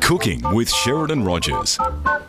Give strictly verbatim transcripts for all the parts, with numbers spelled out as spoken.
Cooking with Sheridan Rogers.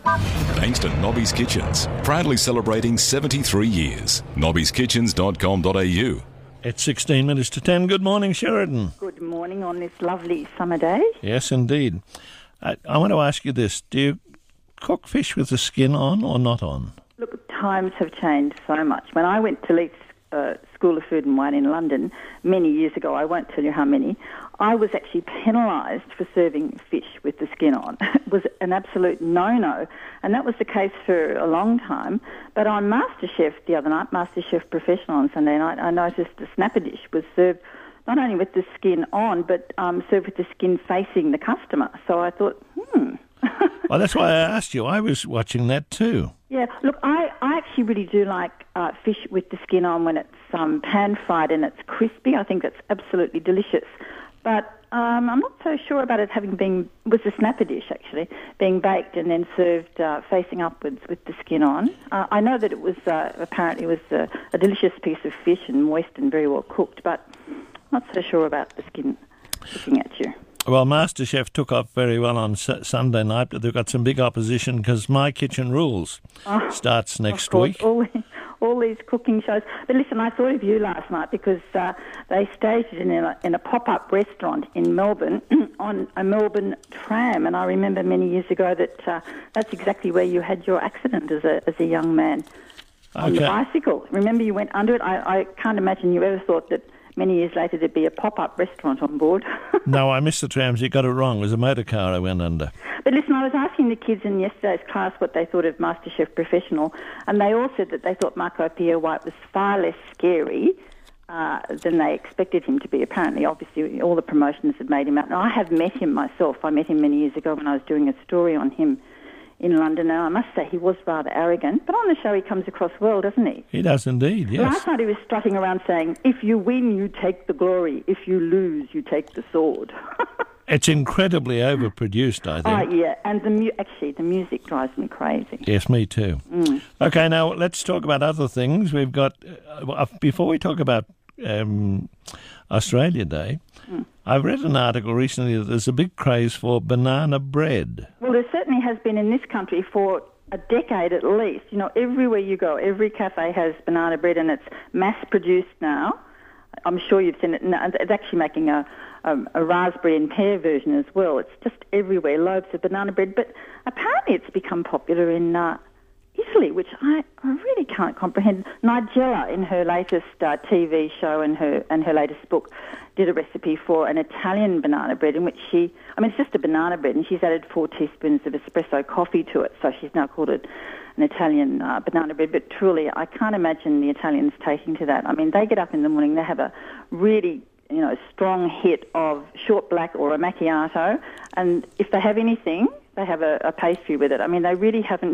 Thanks to Nobby's Kitchens, proudly celebrating seventy-three years. nobbies kitchens dot com dot a u. It's sixteen minutes to ten. Good morning, Sheridan. Good morning on this lovely summer day. Yes, indeed. I, I want to ask you this. Do you cook fish with the skin on or not on? Look, times have changed so much. When I went to Leeds uh, School of Food and Wine in London many years ago, I won't tell you how many, I was actually penalised for serving fish with the skin on. It was an absolute no-no, and that was the case for a long time. But on MasterChef the other night, MasterChef Professional on Sunday night, I noticed the snapper dish was served not only with the skin on, but um, served with the skin facing the customer. So I thought, hmm... Well, that's why I asked you. I was watching that too. Yeah, look, I, I actually really do like uh, fish with the skin on when it's um, pan-fried and it's crispy. I think that's absolutely delicious. But um, I'm not so sure about it having been, it was a snapper dish actually, being baked and then served uh, facing upwards with the skin on. Uh, I know that it was, uh, apparently it was uh, a delicious piece of fish and moist and very well cooked, but I'm not so sure about the skin looking at you. Well, MasterChef took off very well on S- Sunday night, but they've got some big opposition because My Kitchen Rules oh, starts next course, week. All, all these cooking shows. But listen, I thought of you last night because uh, they staged it in a, in a pop-up restaurant in Melbourne on a Melbourne tram, and I remember many years ago that uh, that's exactly where you had your accident as a as a young man on Okay. the bicycle. Remember you went under it? I, I can't imagine you ever thought that many years later there'd be a pop-up restaurant on board. No, I missed the trams. You got it wrong. It was a motor car I went under. But listen, I was asking the kids in yesterday's class what they thought of MasterChef Professional, and they all said that they thought Marco Pierre White was far less scary uh, than they expected him to be. Apparently, obviously, all the promotions had made him out. Now, I have met him myself. I met him many years ago when I was doing a story on him in London. Now, I must say he was rather arrogant, but on the show he comes across well, doesn't he? He does indeed, yes. Last night he was strutting around saying, if you win, you take the glory. If you lose, you take the sword. It's incredibly overproduced, I think. Oh, yeah, and the mu- actually, the music drives me crazy. Yes, me too. Mm. Okay, now let's talk about other things. We've got, uh, before we talk about um, Australia Day, mm. I've read an article recently that there's a big craze for banana bread. Well, there certainly has been in this country for a decade at least. You know, everywhere you go, every cafe has banana bread, and it's mass-produced now. I'm sure you've seen it. It's actually making a, a, a raspberry and pear version as well. It's just everywhere, loaves of banana bread. But apparently it's become popular in uh, Italy, which I, I really can't comprehend. Nigella, in her latest uh, T V show and her and her latest book, did a recipe for an Italian banana bread in which she, I mean, it's just a banana bread, and she's added four teaspoons of espresso coffee to it, so she's now called it an Italian uh, banana bread. But truly, I can't imagine the Italians taking to that. I mean, they get up in the morning, they have a really, you know, strong hit of short black or a macchiato, and if they have anything, they have a, a pastry with it. I mean, they really haven't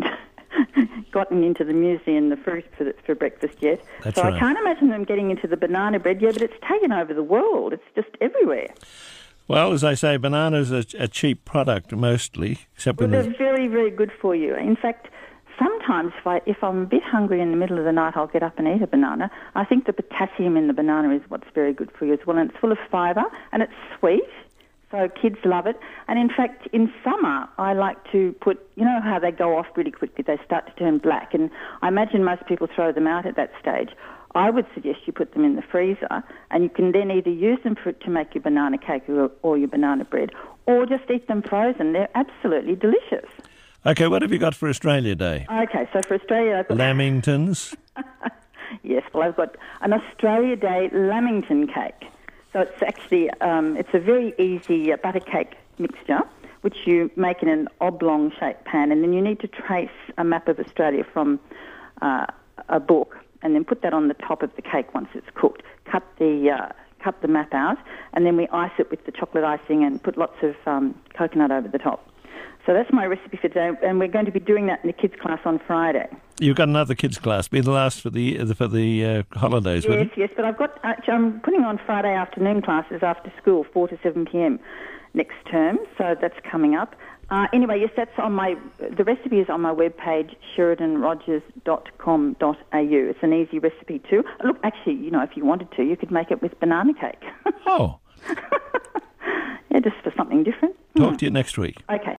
gotten into the muesli and the fruit for, the, for breakfast yet. That's so right. I can't imagine them getting into the banana bread. Yeah, but it's taken over the world. It's just everywhere. Well, as I say, bananas are a cheap product mostly, except Well, when they're very, very good for you. In fact, sometimes if, I, if I'm a bit hungry in the middle of the night, I'll get up and eat a banana. I think the potassium in the banana is what's very good for you as well, and it's full of fibre, and it's sweet. So kids love it. And in fact, in summer, I like to put, you know how they go off really quickly, they start to turn black, and I imagine most people throw them out at that stage. I would suggest you put them in the freezer, and you can then either use them for, to make your banana cake or, or your banana bread, or just eat them frozen. They're absolutely delicious. Okay, what have you got for Australia Day? Okay, so for Australia... I've got Lamingtons? Yes, well, I've got an Australia Day Lamington cake. So it's actually, um, it's a very easy uh, butter cake mixture, which you make in an oblong-shaped pan, and then you need to trace a map of Australia from uh, a book, and then put that on the top of the cake once it's cooked. Cut the uh, cut the map out, and then we ice it with the chocolate icing and put lots of um, coconut over the top. So that's my recipe for today, and we're going to be doing that in the kids' class on Friday. You've got another kids' class. Be the last for the for the uh, holidays, Yes, will it? yes, but I've got, actually, I'm putting on Friday afternoon classes after school, four to seven p.m. next term, so that's coming up. Uh, anyway, yes, that's on my, the recipe is on my webpage, sheridan rogers dot com dot a u. It's an easy recipe too. Look, actually, you know, if you wanted to, you could make it with banana cake. Oh. Yeah, just for something different. Talk to you next week. Okay.